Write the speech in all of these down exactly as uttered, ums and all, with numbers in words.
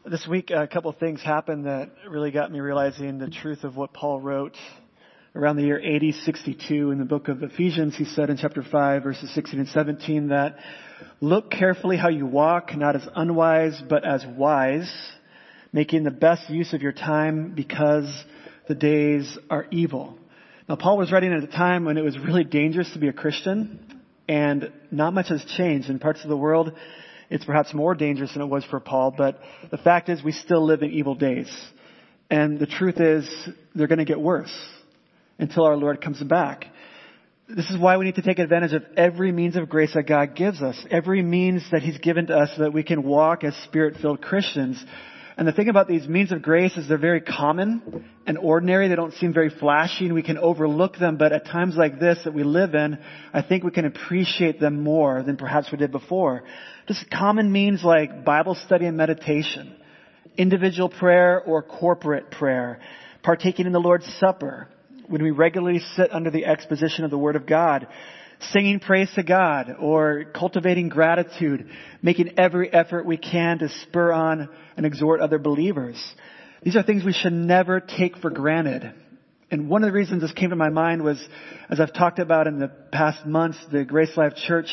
This week, a couple of things happened that really got me realizing the truth of what Paul wrote around the year A D sixty-two in the book of Ephesians. He said in chapter five, verses sixteen and seventeen that, "Look carefully how you walk, not as unwise, but as wise, making the best use of your time because the days are evil." Now, Paul was writing at a time when it was really dangerous to be a Christian, and not much has changed. In parts of the world, it's perhaps more dangerous than it was for Paul, but the fact is we still live in evil days. And the truth is they're going to get worse until our Lord comes back. This is why we need to take advantage of every means of grace that God gives us, every means that He's given to us so that we can walk as Spirit-filled Christians. And the thing about these means of grace is they're very common and ordinary. They don't seem very flashy and we can overlook them. But at times like this that we live in, I think we can appreciate them more than perhaps we did before. Just common means like Bible study and meditation, individual prayer or corporate prayer, partaking in the Lord's Supper, when we regularly sit under the exposition of the Word of God, singing praise to God, or cultivating gratitude, making every effort we can to spur on and exhort other believers. These are things we should never take for granted. And one of the reasons this came to my mind was, as I've talked about in the past months, the Grace Life Church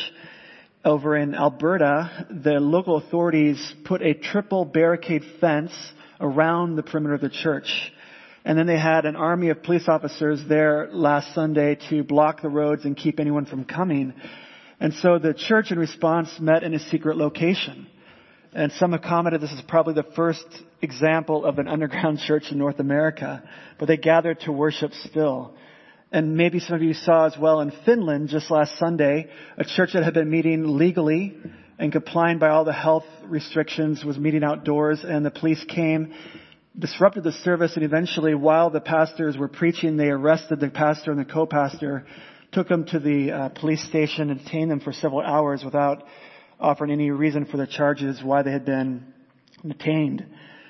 over in Alberta, the local authorities put a triple barricade fence around the perimeter of the church. And then they had an army of police officers there last Sunday to block the roads and keep anyone from coming. And so the church in response met in a secret location. And some have commented this is probably the first example of an underground church in North America. But they gathered to worship still. And maybe some of you saw as well in Finland just last Sunday, a church that had been meeting legally and complying by all the health restrictions was meeting outdoors, and the police came, disrupted the service, and eventually, while the pastors were preaching, they arrested the pastor and the co-pastor, took them to the uh, police station and detained them for several hours without offering any reason for the charges why they had been detained.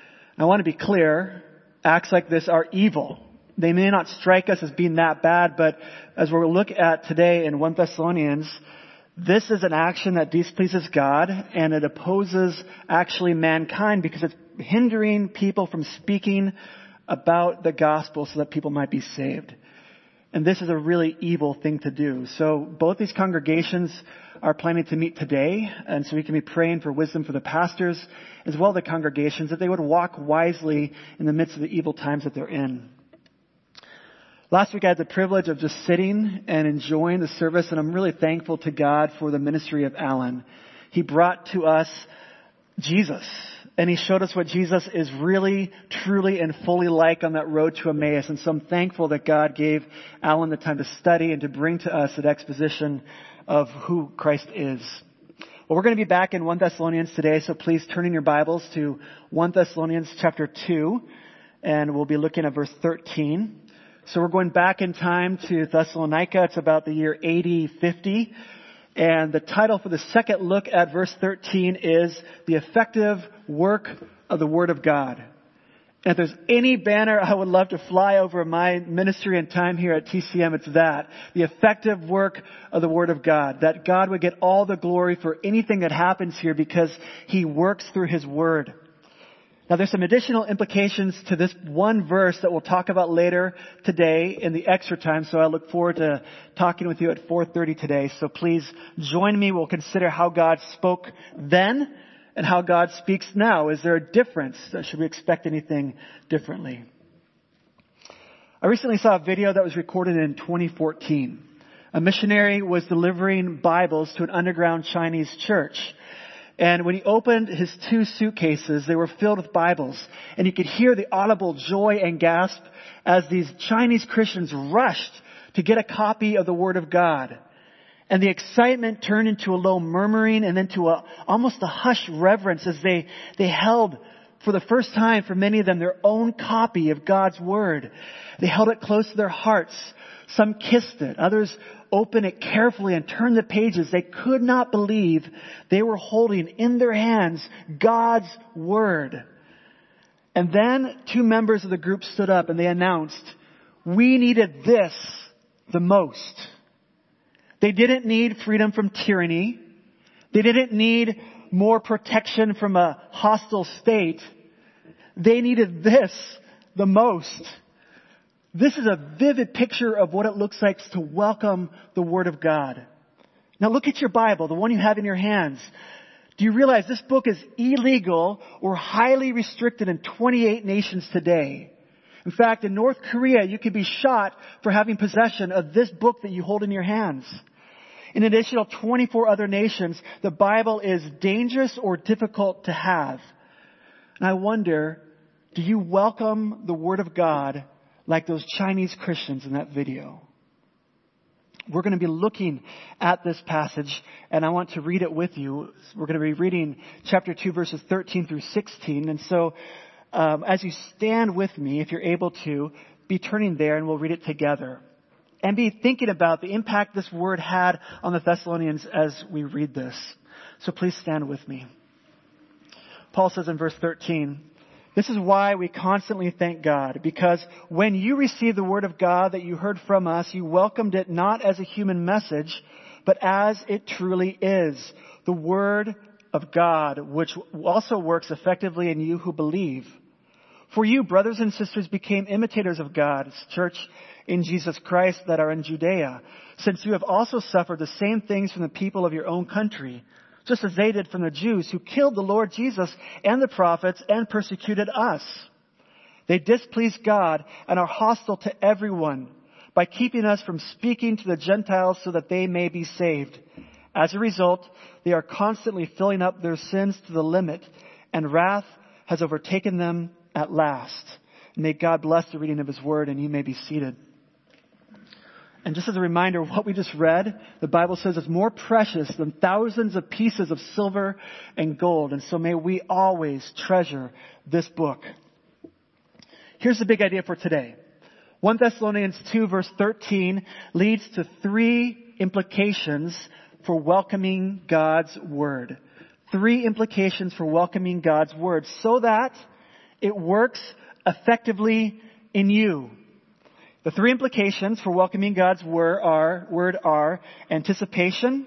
I want to be clear, acts like this are evil. They may not strike us as being that bad, but as we'll look at today in First Thessalonians, this is an action that displeases God, and it opposes actually mankind because it's hindering people from speaking about the gospel so that people might be saved. And this is a really evil thing to do. So both these congregations are planning to meet today, and so we can be praying for wisdom for the pastors as well as the congregations, that they would walk wisely in the midst of the evil times that they're in. Last week I had the privilege of just sitting and enjoying the service, and I'm really thankful to God for the ministry of Alan. He brought to us Jesus, and he showed us what Jesus is really, truly, and fully like on that road to Emmaus. And so I'm thankful that God gave Alan the time to study and to bring to us an exposition of who Christ is. Well, we're going to be back in First Thessalonians today, so please turn in your Bibles to First Thessalonians chapter two, and we'll be looking at verse thirteen. So we're going back in time to Thessalonica. It's about the year A D fifty. And the title for the second look at verse thirteen is The Effective Work of the Word of God. And if there's any banner I would love to fly over my ministry and time here at T C M, it's that. The effective work of the Word of God. That God would get all the glory for anything that happens here because He works through His Word. Now, there's some additional implications to this one verse that we'll talk about later today in the extra time. So I look forward to talking with you at four thirty today. So please join me. We'll consider how God spoke then and how God speaks now. Is there a difference? Should we expect anything differently? I recently saw a video that was recorded in twenty fourteen. A missionary was delivering Bibles to an underground Chinese church. And when he opened his two suitcases, they were filled with Bibles. And you could hear the audible joy and gasp as these Chinese Christians rushed to get a copy of the Word of God. And the excitement turned into a low murmuring and then to a, almost a hushed reverence as they, they held for the first time for many of them their own copy of God's Word. They held it close to their hearts. Some kissed it. Others opened it carefully and turned the pages. They could not believe they were holding in their hands God's Word. And then two members of the group stood up and they announced, "We needed this the most." They didn't need freedom from tyranny. They didn't need more protection from a hostile state. They needed this the most. This is a vivid picture of what it looks like to welcome the Word of God. Now look at your Bible, the one you have in your hands. Do you realize this book is illegal or highly restricted in twenty-eight nations today? In fact, in North Korea, you could be shot for having possession of this book that you hold in your hands. In addition to twenty-four other nations, the Bible is dangerous or difficult to have. And I wonder, do you welcome the Word of God like those Chinese Christians in that video? We're going to be looking at this passage, and I want to read it with you. We're going to be reading chapter two, verses thirteen through sixteen. And so, um, as you stand with me, if you're able to, be turning there, and we'll read it together. And be thinking about the impact this word had on the Thessalonians as we read this. So please stand with me. Paul says in verse thirteen, "This is why we constantly thank God, because when you received the word of God that you heard from us, you welcomed it not as a human message, but as it truly is, the word of God, which also works effectively in you who believe. For you, brothers and sisters, became imitators of God's church in Jesus Christ that are in Judea, since you have also suffered the same things from the people of your own country, just as they did from the Jews who killed the Lord Jesus and the prophets and persecuted us. They displease God and are hostile to everyone by keeping us from speaking to the Gentiles so that they may be saved. As a result, they are constantly filling up their sins to the limit, and wrath has overtaken them at last." May God bless the reading of His word, and you may be seated. And just as a reminder, what we just read, the Bible says is more precious than thousands of pieces of silver and gold. And so may we always treasure this book. Here's the big idea for today. First Thessalonians two verse thirteen leads to three implications for welcoming God's word. Three implications for welcoming God's word so that it works effectively in you. The three implications for welcoming God's word are, word are anticipation,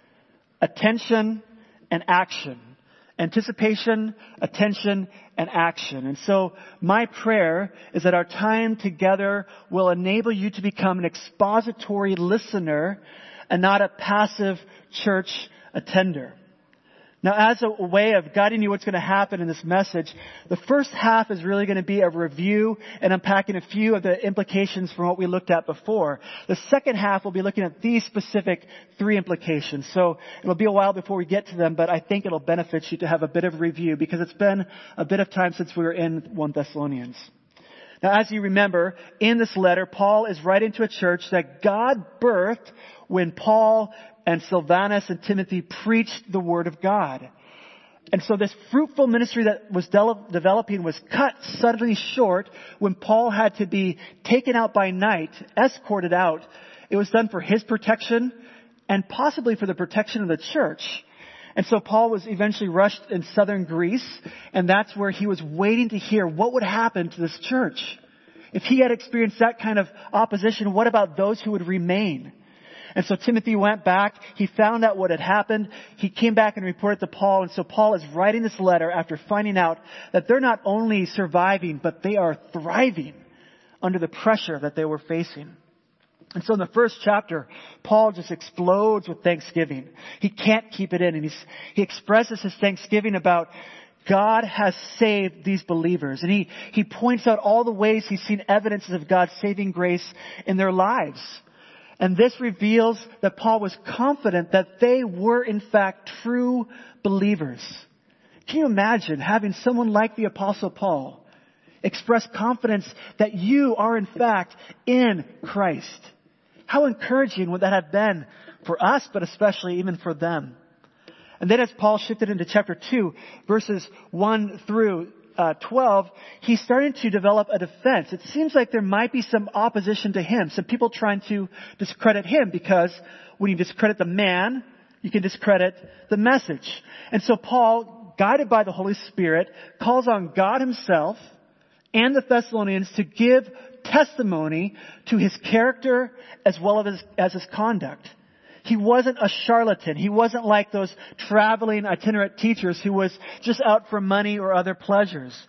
attention, and action. Anticipation, attention, and action. And so my prayer is that our time together will enable you to become an expository listener and not a passive church attender. Now, as a way of guiding you what's going to happen in this message, the first half is really going to be a review and unpacking a few of the implications from what we looked at before. The second half will be looking at these specific three implications. So it'll be a while before we get to them, but I think it'll benefit you to have a bit of review because it's been a bit of time since we were in First Thessalonians. Now, as you remember, in this letter, Paul is writing to a church that God birthed when Paul and Silvanus and Timothy preached the Word of God. And so this fruitful ministry that was de- developing was cut suddenly short when Paul had to be taken out by night, escorted out. It was done for his protection and possibly for the protection of the church. And so Paul was eventually rushed in southern Greece, and that's where he was waiting to hear what would happen to this church. If he had experienced that kind of opposition, what about those who would remain? And so Timothy went back. He found out what had happened. He came back and reported to Paul. And so Paul is writing this letter after finding out that they're not only surviving, but they are thriving under the pressure that they were facing. And so in the first chapter, Paul just explodes with thanksgiving. He can't keep it in. And he's, he expresses his thanksgiving about God has saved these believers. And he, he points out all the ways he's seen evidences of God's saving grace in their lives. And this reveals that Paul was confident that they were in fact true believers. Can you imagine having someone like the Apostle Paul express confidence that you are in fact in Christ? How encouraging would that have been for us, but especially even for them? And then as Paul shifted into chapter two, verses one through Uh, twelve, he's starting to develop a defense. It seems like there might be some opposition to him, some people trying to discredit him, because when you discredit the man, you can discredit the message. And so Paul, guided by the Holy Spirit, calls on God himself and the Thessalonians to give testimony to his character as well as, as his conduct. He wasn't a charlatan. He wasn't like those traveling itinerant teachers who was just out for money or other pleasures.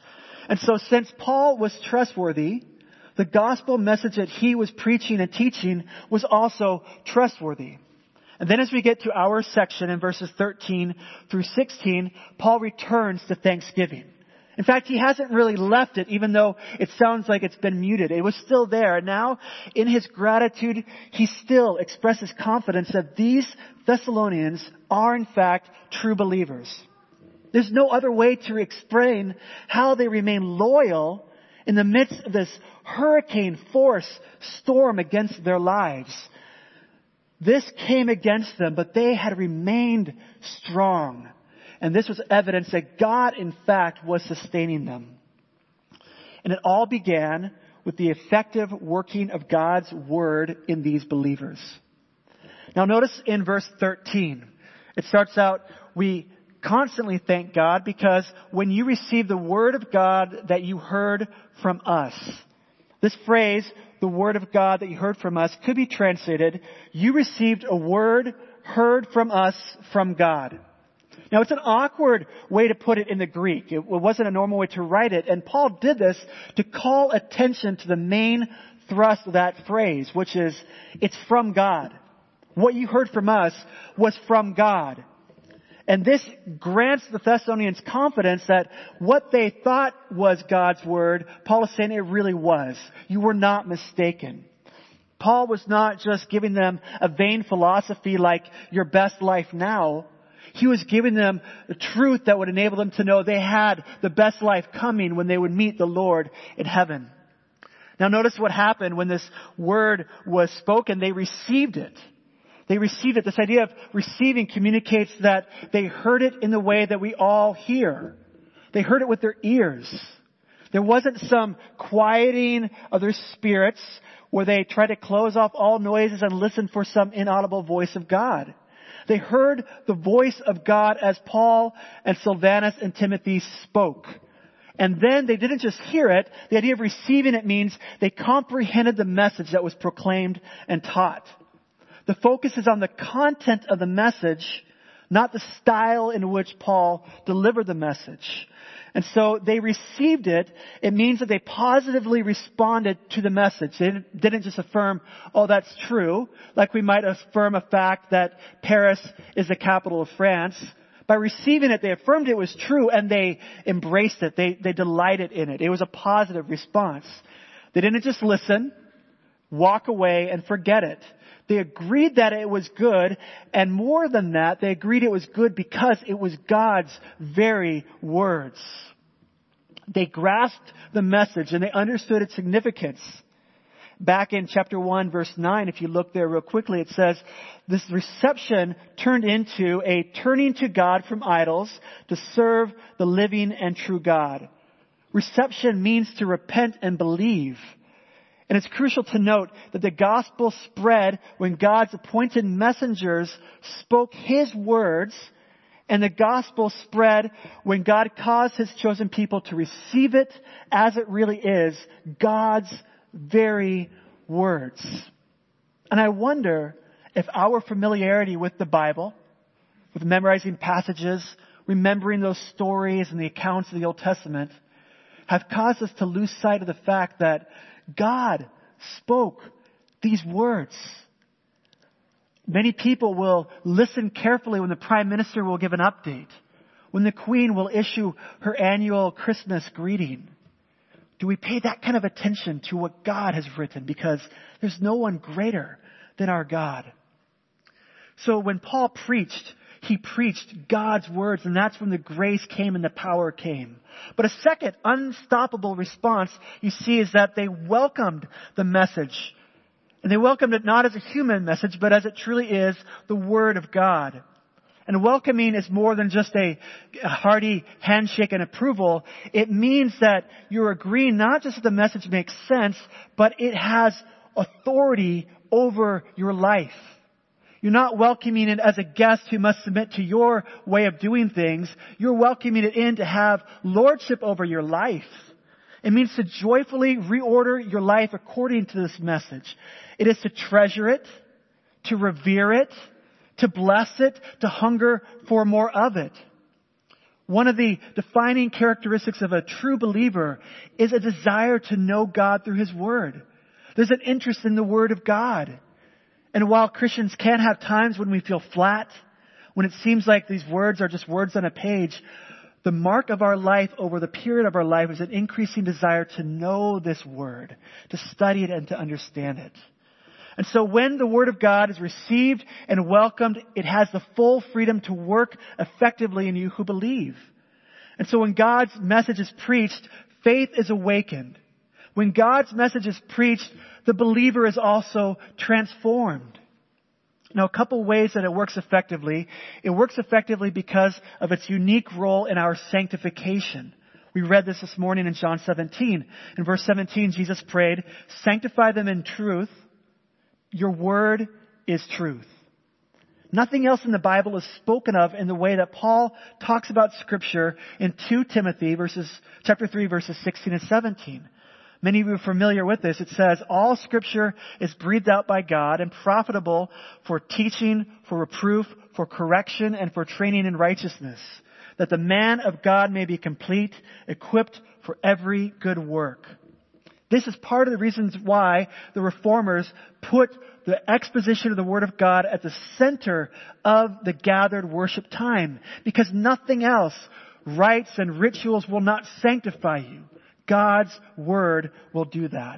And so since Paul was trustworthy, the gospel message that he was preaching and teaching was also trustworthy. And then as we get to our section in verses thirteen through sixteen, Paul returns to thanksgiving. In fact, he hasn't really left it, even though it sounds like it's been muted. It was still there. And now, in his gratitude, he still expresses confidence that these Thessalonians are, in fact, true believers. There's no other way to explain how they remain loyal in the midst of this hurricane force storm against their lives. This came against them, but they had remained strong. And this was evidence that God, in fact, was sustaining them. And it all began with the effective working of God's word in these believers. Now notice in verse thirteen, it starts out, we constantly thank God because when you receive the word of God that you heard from us. This phrase, the word of God that you heard from us, could be translated, you received a word heard from us from God. Now, it's an awkward way to put it in the Greek. It wasn't a normal way to write it. And Paul did this to call attention to the main thrust of that phrase, which is, it's from God. What you heard from us was from God. And this grants the Thessalonians confidence that what they thought was God's word, Paul is saying it really was. You were not mistaken. Paul was not just giving them a vain philosophy like your best life now. He was giving them the truth that would enable them to know they had the best life coming when they would meet the Lord in heaven. Now notice what happened when this word was spoken. They received it. They received it. This idea of receiving communicates that they heard it in the way that we all hear. They heard it with their ears. There wasn't some quieting of their spirits where they try to close off all noises and listen for some inaudible voice of God. They heard the voice of God as Paul and Silvanus and Timothy spoke. And then they didn't just hear it. The idea of receiving it means they comprehended the message that was proclaimed and taught. The focus is on the content of the message, not the style in which Paul delivered the message. And so they received it. It means that they positively responded to the message. They didn't just affirm, oh, that's true, like we might affirm a fact that Paris is the capital of France. By receiving it, they affirmed it was true and they embraced it. They, they delighted in it. It was a positive response. They didn't just listen, walk away, and forget it. They agreed that it was good, and more than that, they agreed it was good because it was God's very words. They grasped the message and they understood its significance. Back in chapter one, verse nine, if you look there real quickly, it says, this reception turned into a turning to God from idols to serve the living and true God. Reception means to repent and believe. And it's crucial to note that the gospel spread when God's appointed messengers spoke His words, and the gospel spread when God caused His chosen people to receive it as it really is, God's very words. And I wonder if our familiarity with the Bible, with memorizing passages, remembering those stories and the accounts of the Old Testament, have caused us to lose sight of the fact that God spoke these words. Many people will listen carefully when the Prime Minister will give an update, when the Queen will issue her annual Christmas greeting. Do we pay that kind of attention to what God has written? Because there's no one greater than our God. So when Paul preached, he preached God's words, and that's when the grace came and the power came. But a second unstoppable response you see is that they welcomed the message. And they welcomed it not as a human message, but as it truly is, the Word of God. And welcoming is more than just a hearty handshake and approval. It means that you're agreeing not just that the message makes sense, but it has authority over your life. You're not welcoming it as a guest who must submit to your way of doing things. You're welcoming it in to have lordship over your life. It means to joyfully reorder your life according to this message. It is to treasure it, to revere it, to bless it, to hunger for more of it. One of the defining characteristics of a true believer is a desire to know God through His Word. There's an interest in the Word of God. And while Christians can have times when we feel flat, when it seems like these words are just words on a page, the mark of our life over the period of our life is an increasing desire to know this Word, to study it and to understand it. And so when the Word of God is received and welcomed, it has the full freedom to work effectively in you who believe. And so when God's message is preached, faith is awakened. When God's message is preached, the believer is also transformed. Now, a couple ways that it works effectively. It works effectively because of its unique role in our sanctification. We read this this morning in John seventeen. In verse seventeen, Jesus prayed, "Sanctify them in truth. Your word is truth." Nothing else in the Bible is spoken of in the way that Paul talks about Scripture in Second Timothy verses, chapter three, verses sixteen and seventeen. Many of you are familiar with this. It says, "All Scripture is breathed out by God and profitable for teaching, for reproof, for correction, and for training in righteousness, that the man of God may be complete, equipped for every good work." This is part of the reasons why the Reformers put the exposition of the Word of God at the center of the gathered worship time. Because nothing else, rites and rituals, will not sanctify you. God's Word will do that.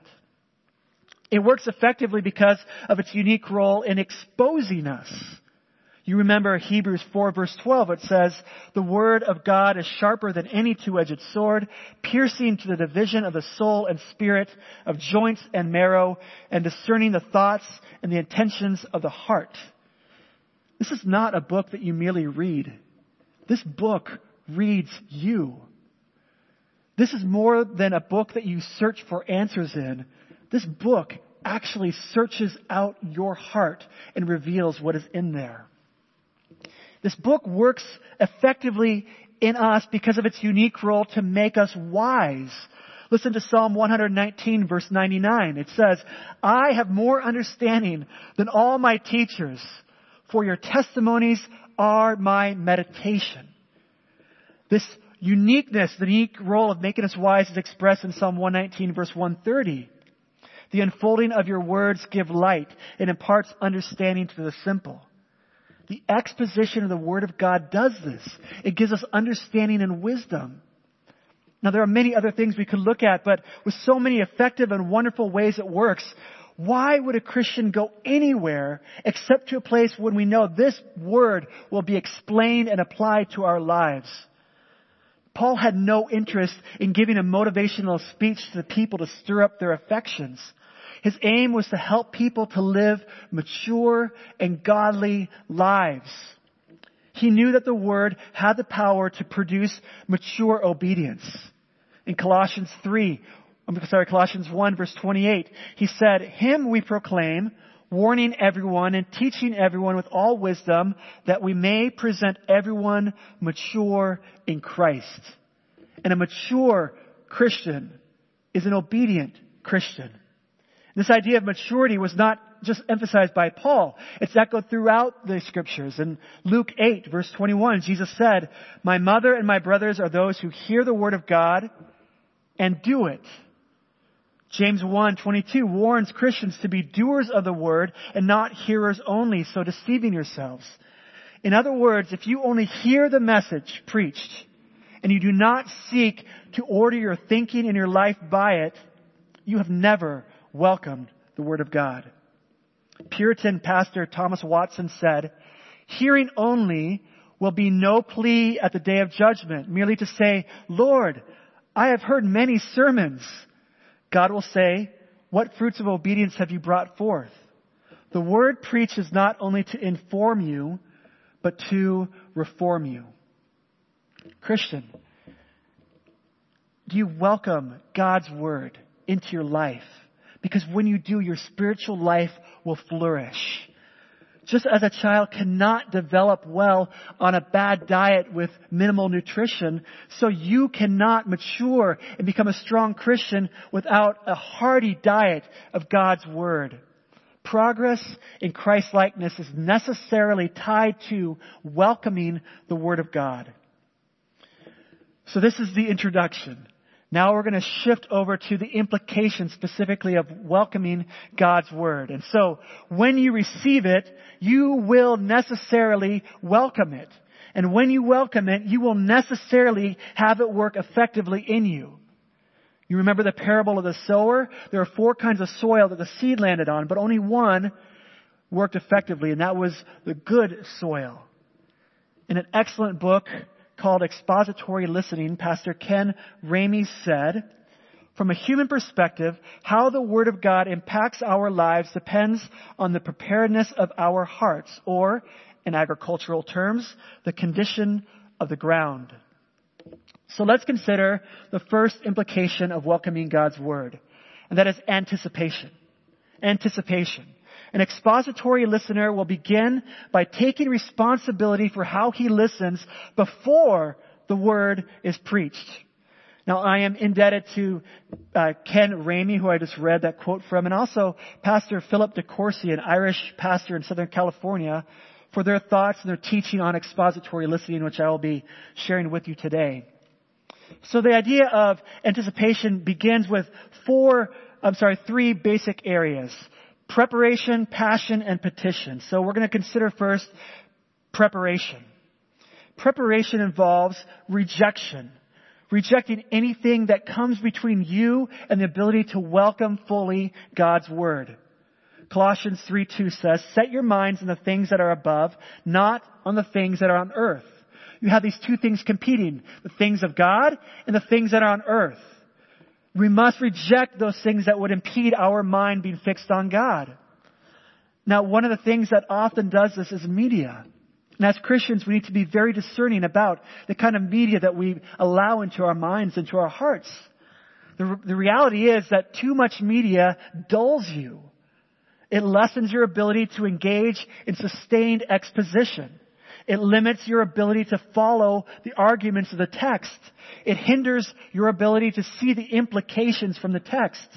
It works effectively because of its unique role in exposing us. You remember Hebrews four verse twelve, it says, "The Word of God is sharper than any two-edged sword, piercing to the division of the soul and spirit, of joints and marrow, and discerning the thoughts and the intentions of the heart." This is not a book that you merely read. This book reads you. This is more than a book that you search for answers in. This book actually searches out your heart and reveals what is in there. This book works effectively in us because of its unique role to make us wise. Listen to Psalm one nineteen, verse ninety-nine. It says, "I have more understanding than all my teachers, for your testimonies are my meditation." This uniqueness, the unique role of making us wise, is expressed in Psalm one nineteen, verse one thirty. "The unfolding of your words give light and imparts understanding to the simple." The exposition of the Word of God does this. It gives us understanding and wisdom. Now, there are many other things we could look at, but with so many effective and wonderful ways it works, why would a Christian go anywhere except to a place when we know this Word will be explained and applied to our lives? Paul had no interest in giving a motivational speech to the people to stir up their affections. His aim was to help people to live mature and godly lives. He knew that the Word had the power to produce mature obedience. In Colossians three, I'm sorry, Colossians one verse twenty-eight, he said, "Him we proclaim, warning everyone and teaching everyone with all wisdom, that we may present everyone mature in Christ." And a mature Christian is an obedient Christian. This idea of maturity was not just emphasized by Paul. It's echoed throughout the Scriptures. In Luke eight, verse twenty-one, Jesus said, "My mother and my brothers are those who hear the Word of God and do it." James one twenty-two warns Christians to be doers of the Word and not hearers only, so deceiving yourselves. In other words, if you only hear the message preached and you do not seek to order your thinking and your life by it, you have never welcomed the Word of God. Puritan pastor Thomas Watson said, "Hearing only will be no plea at the day of judgment, merely to say, 'Lord, I have heard many sermons.' God will say, 'What fruits of obedience have you brought forth?' The Word preached is not only to inform you, but to reform you." Christian, do you welcome God's Word into your life? Because when you do, your spiritual life will flourish. Just as a child cannot develop well on a bad diet with minimal nutrition, so you cannot mature and become a strong Christian without a hearty diet of God's Word. Progress in Christ-likeness is necessarily tied to welcoming the Word of God. So this is the introduction. Now we're going to shift over to the implications specifically of welcoming God's Word. And so when you receive it, you will necessarily welcome it. And when you welcome it, you will necessarily have it work effectively in you. You remember the parable of the sower? There are four kinds of soil that the seed landed on, but only one worked effectively, and that was the good soil. In an excellent book called Expository Listening, Pastor Ken Ramey said, from a human perspective, how the Word of God impacts our lives depends on the preparedness of our hearts, or, in agricultural terms, the condition of the ground. So let's consider the first implication of welcoming God's Word, and that is anticipation. Anticipation. An expository listener will begin by taking responsibility for how he listens before the Word is preached. Now, I am indebted to uh, Ken Ramey, who I just read that quote from, and also Pastor Philip DeCourcy, an Irish pastor in Southern California, for their thoughts and their teaching on expository listening, which I will be sharing with you today. So the idea of anticipation begins with four, I'm sorry, three basic areas. Preparation, passion, and petition. So we're going to consider first preparation. Preparation involves rejection. Rejecting anything that comes between you and the ability to welcome fully God's Word. Colossians three two says, set your minds on the things that are above, not on the things that are on earth. You have these two things competing, the things of God and the things that are on earth. We must reject those things that would impede our mind being fixed on God. Now, one of the things that often does this is media. And as Christians, we need to be very discerning about the kind of media that we allow into our minds, into our hearts. The, the reality is that too much media dulls you. It lessens your ability to engage in sustained exposition. It limits your ability to follow the arguments of the text. It hinders your ability to see the implications from the text.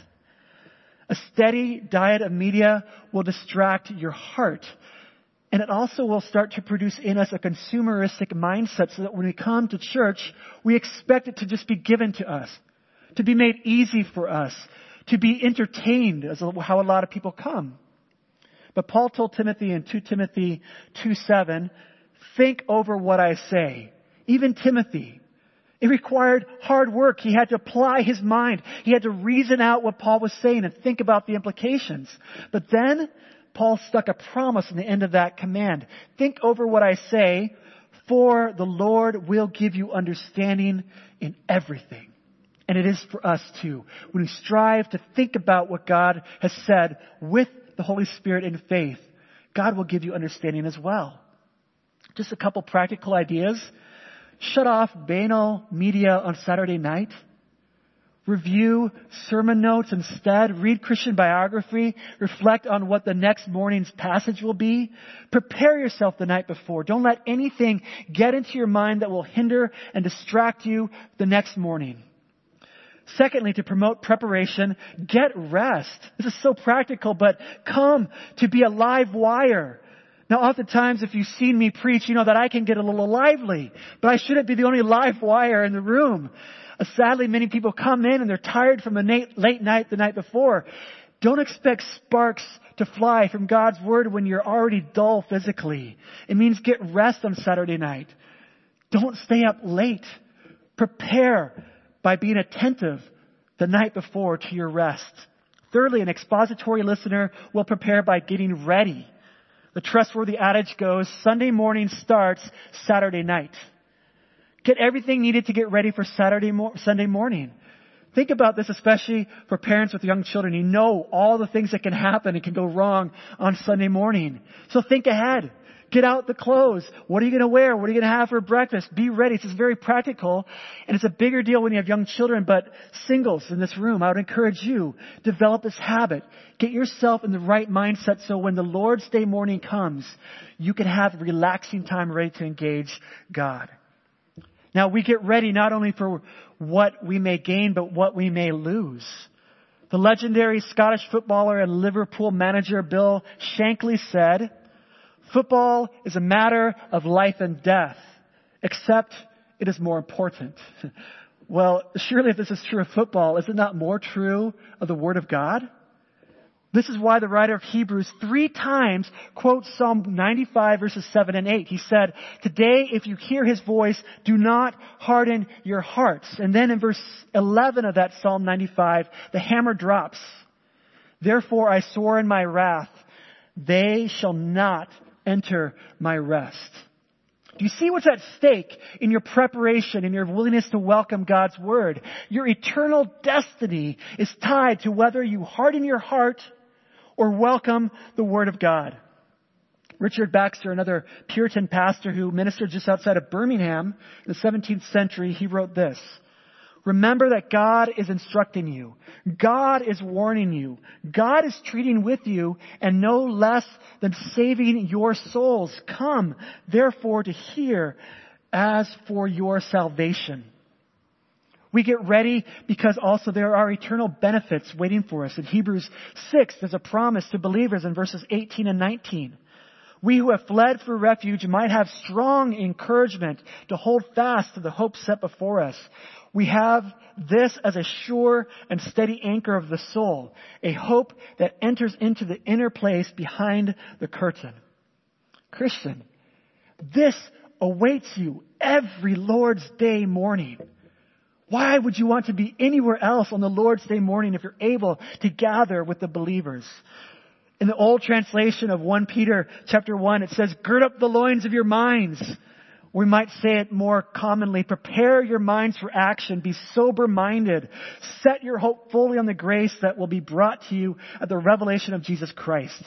A steady diet of media will distract your heart. And it also will start to produce in us a consumeristic mindset so that when we come to church, we expect it to just be given to us, to be made easy for us, to be entertained, as how a lot of people come. But Paul told Timothy in Second Timothy two seven, think over what I say. Even Timothy. It required hard work. He had to apply his mind. He had to reason out what Paul was saying and think about the implications. But then Paul stuck a promise in the end of that command. Think over what I say, for the Lord will give you understanding in everything. And it is for us too. When we strive to think about what God has said with the Holy Spirit in faith, God will give you understanding as well. Just a couple practical ideas. Shut off banal media on Saturday night. Review sermon notes instead. Read Christian biography. Reflect on what the next morning's passage will be. Prepare yourself the night before. Don't let anything get into your mind that will hinder and distract you the next morning. Secondly, to promote preparation, get rest. This is so practical, but come to be a live wire. Now, oftentimes, if you've seen me preach, you know that I can get a little lively, but I shouldn't be the only live wire in the room. Uh, sadly, many people come in and they're tired from a late, late night the night before. Don't expect sparks to fly from God's Word when you're already dull physically. It means get rest on Saturday night. Don't stay up late. Prepare by being attentive the night before to your rest. Thirdly, an expository listener will prepare by getting ready. The trustworthy adage goes, Sunday morning starts Saturday night. Get everything needed to get ready for Saturday mo- Sunday morning. Think about this, especially for parents with young children. You know all the things that can happen and can go wrong on Sunday morning. So think ahead. Get out the clothes. What are you going to wear? What are you going to have for breakfast? Be ready. This is very practical. And it's a bigger deal when you have young children. But singles in this room, I would encourage you, develop this habit. Get yourself in the right mindset so when the Lord's Day morning comes, you can have relaxing time ready to engage God. Now, we get ready not only for what we may gain, but what we may lose. The legendary Scottish footballer and Liverpool manager Bill Shankly said, football is a matter of life and death, except it is more important. Well, surely if this is true of football, is it not more true of the Word of God? This is why the writer of Hebrews three times quotes Psalm ninety-five verses seven and eight. He said, today if you hear His voice, do not harden your hearts. And then in verse eleven of that Psalm ninety-five, the hammer drops. Therefore I swore in my wrath, they shall not enter my rest. Do you see what's at stake in your preparation and your willingness to welcome God's Word? Your eternal destiny is tied to whether you harden your heart or welcome the Word of God. Richard Baxter, another Puritan pastor who ministered just outside of Birmingham in the seventeenth century, he wrote this: remember that God is instructing you. God is warning you. God is treating with you, and no less than saving your souls. Come, therefore, to hear as for your salvation. We get ready because also there are eternal benefits waiting for us. In Hebrews six, there's a promise to believers in verses eighteen and nineteen. We who have fled for refuge might have strong encouragement to hold fast to the hope set before us. We have this as a sure and steady anchor of the soul, a hope that enters into the inner place behind the curtain. Christian, this awaits you every Lord's Day morning. Why would you want to be anywhere else on the Lord's Day morning if you're able to gather with the believers? In the old translation of First Peter chapter one, it says, gird up the loins of your minds. We might say it more commonly, prepare your minds for action, be sober-minded, set your hope fully on the grace that will be brought to you at the revelation of Jesus Christ.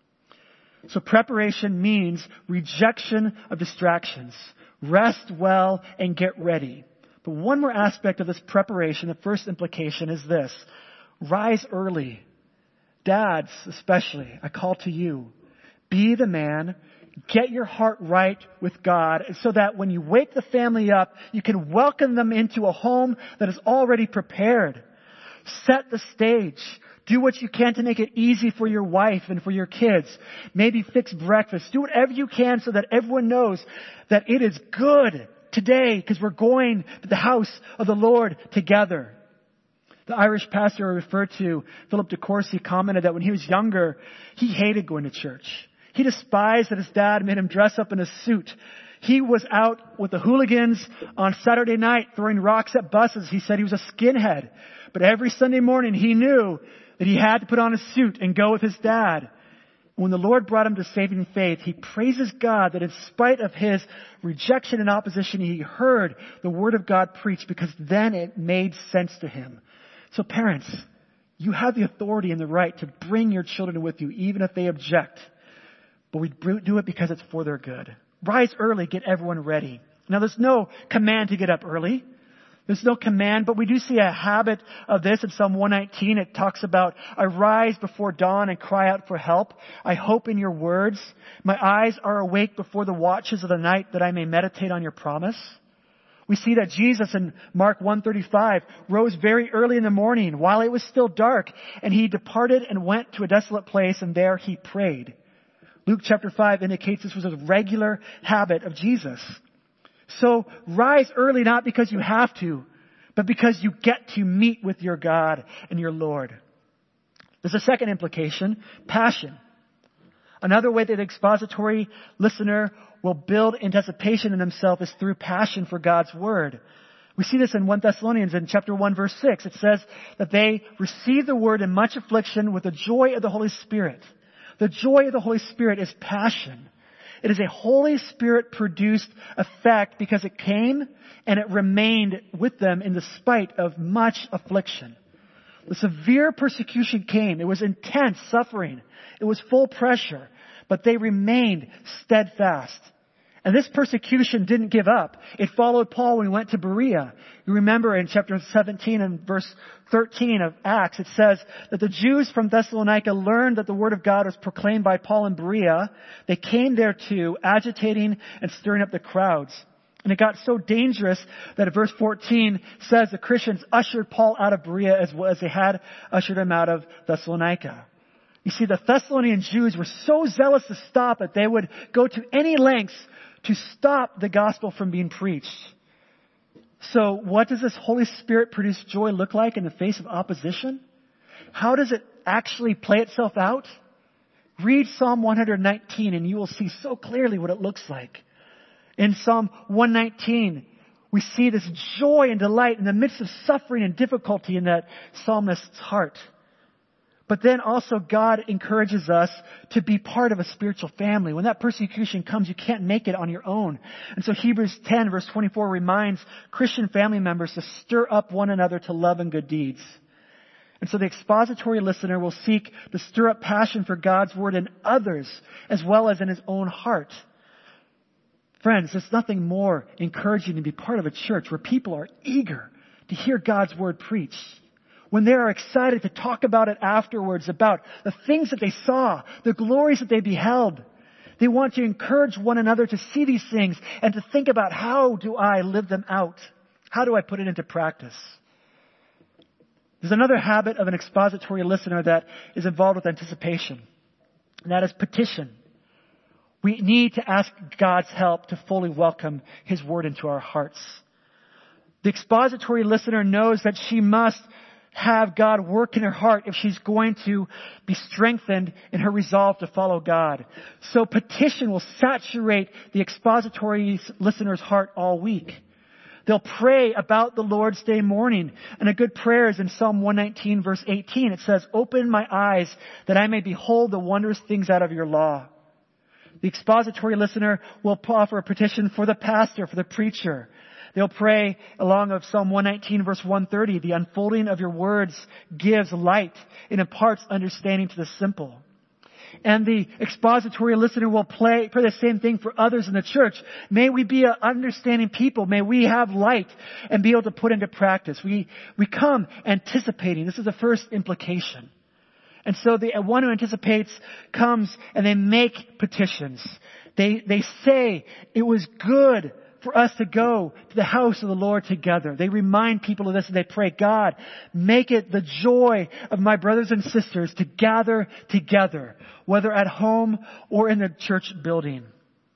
So preparation means rejection of distractions. Rest well and get ready. But one more aspect of this preparation, the first implication is this: rise early. Dads, especially, I call to you. Be the man. Get your heart right with God so that when you wake the family up, you can welcome them into a home that is already prepared. Set the stage. Do what you can to make it easy for your wife and for your kids. Maybe fix breakfast. Do whatever you can so that everyone knows that it is good today because we're going to the house of the Lord together. The Irish pastor I referred to, Philip de Courcy, commented that when he was younger, he hated going to church. He despised that his dad made him dress up in a suit. He was out with the hooligans on Saturday night throwing rocks at buses. He said he was a skinhead. But every Sunday morning he knew that he had to put on a suit and go with his dad. When the Lord brought him to saving faith, he praises God that in spite of his rejection and opposition, he heard the Word of God preached because then it made sense to him. So parents, you have the authority and the right to bring your children with you even if they object. But we do it because it's for their good. Rise early, get everyone ready. Now there's no command to get up early. There's no command, but we do see a habit of this in Psalm one nineteen. It talks about, I rise before dawn and cry out for help. I hope in your words. My eyes are awake before the watches of the night that I may meditate on your promise. We see that Jesus in Mark one thirty-five rose very early in the morning while it was still dark, and he departed and went to a desolate place, and there he prayed. Luke chapter five indicates this was a regular habit of Jesus. So rise early not because you have to, but because you get to meet with your God and your Lord. There's a second implication, passion. Another way that the expository listener will build anticipation in himself is through passion for God's Word. We see this in First Thessalonians in chapter one verse six. It says that they received the Word in much affliction with the joy of the Holy Spirit. The joy of the Holy Spirit is passion. It is a Holy Spirit produced effect because it came and it remained with them in the spite of much affliction. The severe persecution came. It was intense suffering. It was full pressure, but they remained steadfast. And this persecution didn't give up. It followed Paul when he went to Berea. You remember in chapter seventeen and verse thirteen of Acts, it says that the Jews from Thessalonica learned that the word of God was proclaimed by Paul in Berea. They came there too, agitating and stirring up the crowds. And it got so dangerous that verse fourteen says the Christians ushered Paul out of Berea as well as they had ushered him out of Thessalonica. You see, the Thessalonian Jews were so zealous to stop it, they would go to any lengths to stop the gospel from being preached. So what does this Holy Spirit produced joy look like in the face of opposition? How does it actually play itself out? Read Psalm one nineteen and you will see so clearly what it looks like. In Psalm one nineteen, we see this joy and delight in the midst of suffering and difficulty in that psalmist's heart. But then also God encourages us to be part of a spiritual family. When that persecution comes, you can't make it on your own. And so Hebrews ten verse twenty-four reminds Christian family members to stir up one another to love and good deeds. And so the expository listener will seek to stir up passion for God's word in others as well as in his own heart. Friends, there's nothing more encouraging to be part of a church where people are eager to hear God's word preached. When they are excited to talk about it afterwards, about the things that they saw, the glories that they beheld. They want to encourage one another to see these things and to think about, how do I live them out? How do I put it into practice? There's another habit of an expository listener that is involved with anticipation. And that is petition. We need to ask God's help to fully welcome his word into our hearts. The expository listener knows that she must have God work in her heart if she's going to be strengthened in her resolve to follow God. So petition will saturate the expository listener's heart all week. They'll pray about the Lord's Day morning. And a good prayer is in Psalm one nineteen verse eighteen. It says, "Open my eyes that I may behold the wondrous things out of your law." The expository listener will offer a petition for the pastor, for the preacher. They'll pray along of Psalm one nineteen verse one thirty. "The unfolding of your words gives light and imparts understanding to the simple." And the expository listener will pray, pray the same thing for others in the church. May we be an understanding people. May we have light and be able to put into practice. We, we come anticipating. This is the first implication. And so the one who anticipates comes and they make petitions. They, they say it was good for us to go to the house of the Lord together. They remind people of this and they pray, "God, make it the joy of my brothers and sisters to gather together, whether at home or in the church building."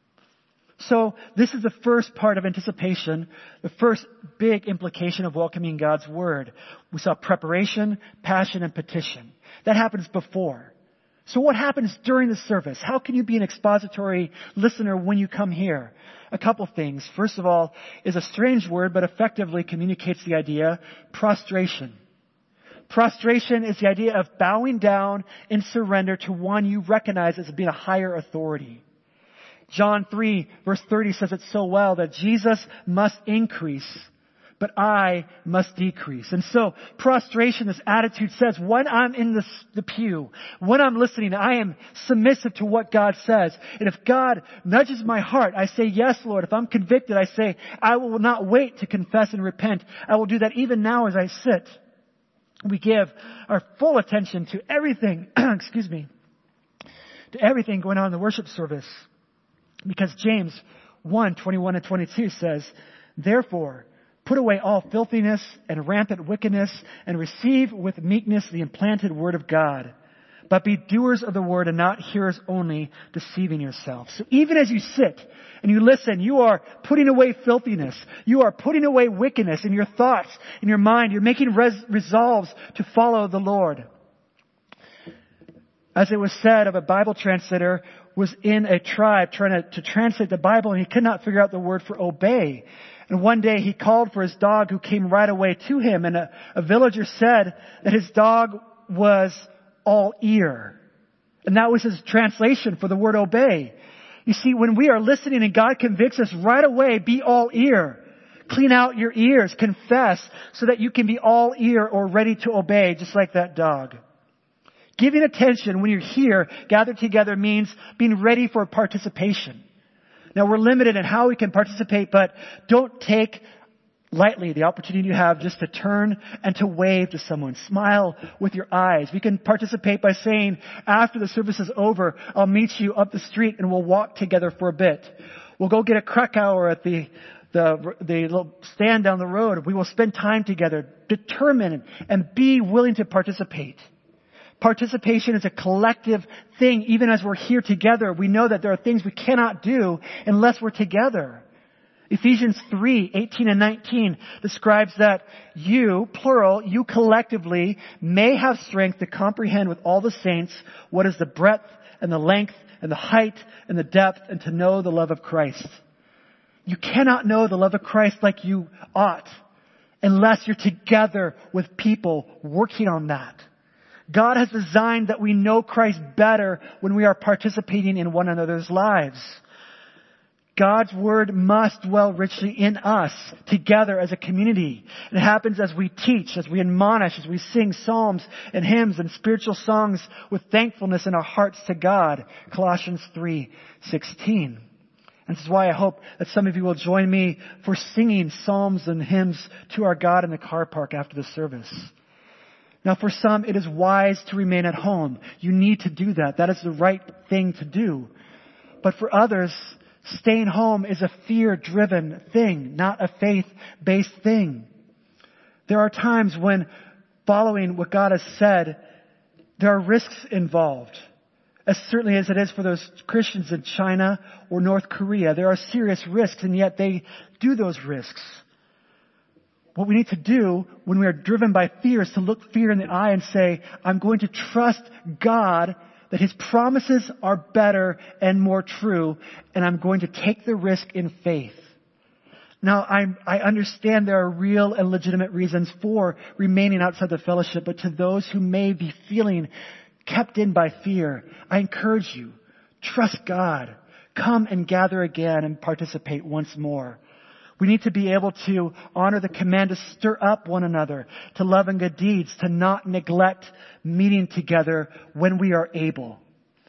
So this is the first part of anticipation, the first big implication of welcoming God's word. We saw preparation, passion, and petition. That happens before. So what happens during the service? How can you be an expository listener when you come here? A couple things. First of all, is a strange word, but effectively communicates the idea, prostration. Prostration is the idea of bowing down in surrender to one you recognize as being a higher authority. John three verse thirty says it so well that Jesus must increase, but I must decrease. And so prostration, this attitude says, when I'm in the, the pew, when I'm listening, I am submissive to what God says. And if God nudges my heart, I say, "Yes, Lord." If I'm convicted, I say, "I will not wait to confess and repent. I will do that even now as I sit." We give our full attention to everything, excuse me, to everything going on in the worship service. Because James one, twenty-one and twenty-two says, "Therefore, put away all filthiness and rampant wickedness and receive with meekness the implanted word of God. But be doers of the word and not hearers only, deceiving yourselves." So even as you sit and you listen, you are putting away filthiness. You are putting away wickedness in your thoughts, in your mind. You're making res- resolves to follow the Lord. As it was said of a Bible translator, was in a tribe trying to, to translate the Bible, and he could not figure out the word for obey. And one day he called for his dog, who came right away to him. And a, a villager said that his dog was all ear. And that was his translation for the word obey. You see, when we are listening and God convicts us, right away, be all ear. Clean out your ears. Confess so that you can be all ear or ready to obey, just like that dog. Giving attention when you're here, gathered together, means being ready for participation. Now, we're limited in how we can participate, but don't take lightly the opportunity you have just to turn and to wave to someone. Smile with your eyes. We can participate by saying, "After the service is over, I'll meet you up the street and we'll walk together for a bit. We'll go get a Krakauer at the the the little stand down the road. We will spend time together." Determine and be willing to participate. Participation is a collective thing. Even as we're here together, we know that there are things we cannot do unless we're together. Ephesians three, eighteen and nineteen describes that you, plural, you collectively may have strength to comprehend with all the saints what is the breadth and the length and the height and the depth, and to know the love of Christ. You cannot know the love of Christ like you ought unless you're together with people working on that. God has designed that we know Christ better when we are participating in one another's lives. God's word must dwell richly in us together as a community. It happens as we teach, as we admonish, as we sing psalms and hymns and spiritual songs with thankfulness in our hearts to God. Colossians three sixteen. And this is why I hope that some of you will join me for singing psalms and hymns to our God in the car park after the service. Now, for some, it is wise to remain at home. You need to do that. That is the right thing to do. But for others, staying home is a fear-driven thing, not a faith-based thing. There are times when following what God has said, there are risks involved. As certainly as it is for those Christians in China or North Korea. There are serious risks, and yet they do those risks. What we need to do when we are driven by fear is to look fear in the eye and say, I'm going to trust God that His promises are better and more true, and I'm going to take the risk in faith. Now, I'm, I understand there are real and legitimate reasons for remaining outside the fellowship, but to those who may be feeling kept in by fear, I encourage you, trust God. Come and gather again and participate once more. We need to be able to honor the command to stir up one another, to love and good deeds, to not neglect meeting together when we are able.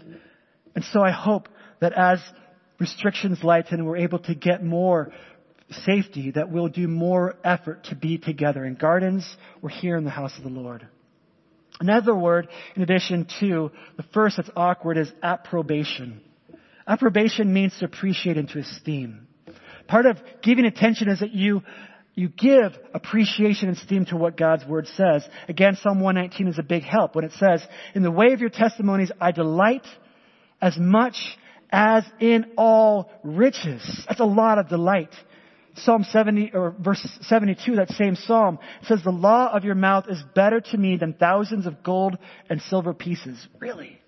And so I hope that as restrictions lighten and we're able to get more safety, that we'll do more effort to be together in gardens or here in the house of the Lord. Another word, in addition to the first that's awkward, is approbation. Approbation means to appreciate and to esteem. Part of giving attention is that you you give appreciation and esteem to what God's Word says. Again, Psalm one nineteen is a big help when it says, in the way of your testimonies I delight as much as in all riches. That's a lot of delight. Psalm seventy, or verse seventy-two, that same psalm, says, the law of your mouth is better to me than thousands of gold and silver pieces. Really?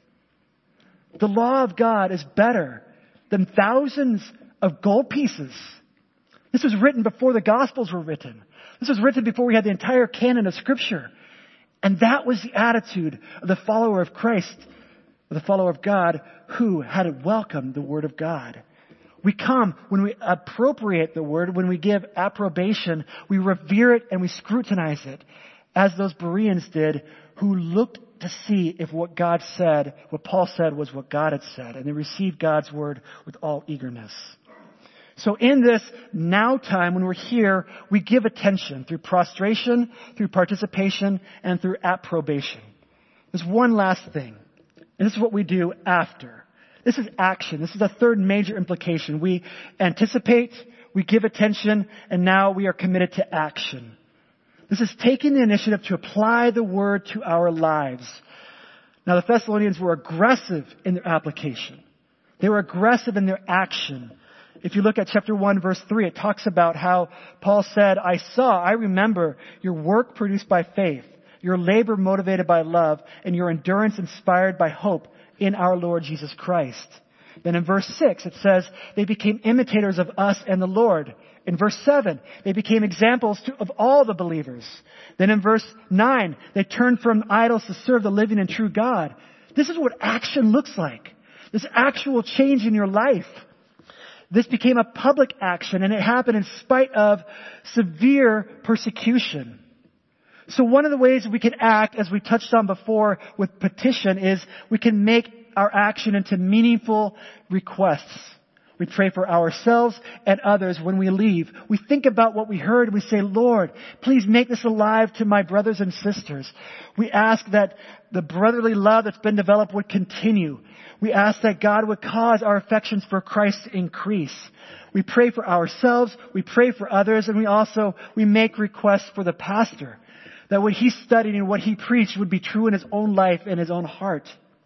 The law of God is better than thousands of gold pieces. This was written before the Gospels were written. This was written before we had the entire canon of Scripture. And that was the attitude of the follower of Christ, of the follower of God, who had welcomed the Word of God. We come, when we appropriate the Word, when we give approbation, we revere it and we scrutinize it, as those Bereans did, who looked to see if what God said, what Paul said, was what God had said. And they received God's Word with all eagerness. So in this now time, when we're here, we give attention through prostration, through participation, and through approbation. There's one last thing, and this is what we do after. This is action. This is the third major implication. We anticipate, we give attention, and now we are committed to action. This is taking the initiative to apply the Word to our lives. Now, the Thessalonians were aggressive in their application. They were aggressive in their action. If you look at chapter one, verse three, it talks about how Paul said, I saw, I remember your work produced by faith, your labor motivated by love, and your endurance inspired by hope in our Lord Jesus Christ. Then in verse six, it says, they became imitators of us and the Lord. In verse seven, they became examples to, of all the believers. Then in verse nine, they turned from idols to serve the living and true God. This is what action looks like. This actual change in your life. This became a public action, and it happened in spite of severe persecution. So one of the ways we can act, as we touched on before with petition, is we can make our action into meaningful requests. We pray for ourselves and others when we leave. We think about what we heard and we say, Lord, please make this alive to my brothers and sisters. We ask that the brotherly love that's been developed would continue. We ask that God would cause our affections for Christ to increase. We pray for ourselves, we pray for others, and we also, we make requests for the pastor. That what he studied and what he preached would be true in his own life and his own heart.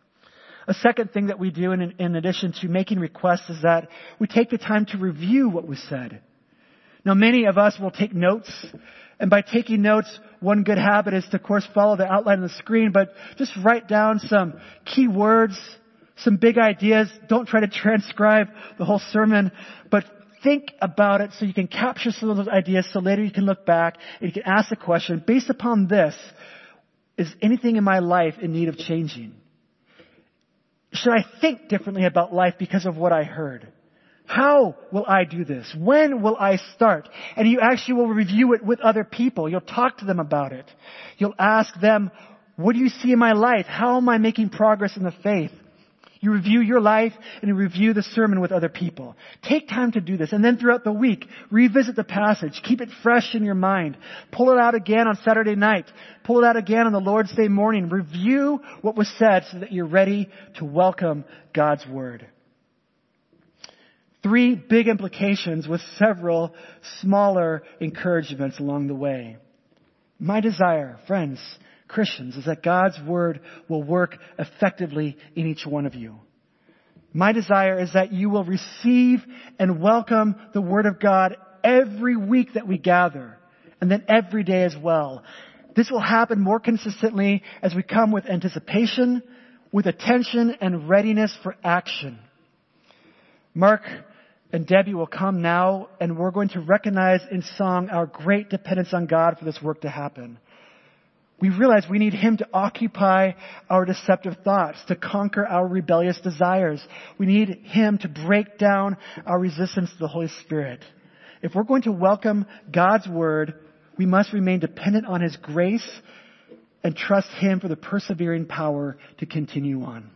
A second thing that we do in, in addition to making requests is that we take the time to review what was said. Now, many of us will take notes. And by taking notes, one good habit is to, of course, follow the outline on the screen, but just write down some key words, some big ideas. Don't try to transcribe the whole sermon, but think about it so you can capture some of those ideas so later you can look back and you can ask the question, based upon this, is anything in my life in need of changing? Should I think differently about life because of what I heard? How will I do this? When will I start? And you actually will review it with other people. You'll talk to them about it. You'll ask them, what do you see in my life? How am I making progress in the faith? You review your life and you review the sermon with other people. Take time to do this. And then throughout the week, revisit the passage. Keep it fresh in your mind. Pull it out again on Saturday night. Pull it out again on the Lord's Day morning. Review what was said so that you're ready to welcome God's Word. Three big implications with several smaller encouragements along the way. My desire, friends, Christians, is that God's Word will work effectively in each one of you. My desire is that you will receive and welcome the Word of God every week that we gather, and then every day as well. This will happen more consistently as we come with anticipation, with attention and readiness for action. Mark and Debbie will come now, and we're going to recognize in song our great dependence on God for this work to happen. We realize we need Him to occupy our deceptive thoughts, to conquer our rebellious desires. We need Him to break down our resistance to the Holy Spirit. If we're going to welcome God's Word, we must remain dependent on His grace and trust Him for the persevering power to continue on.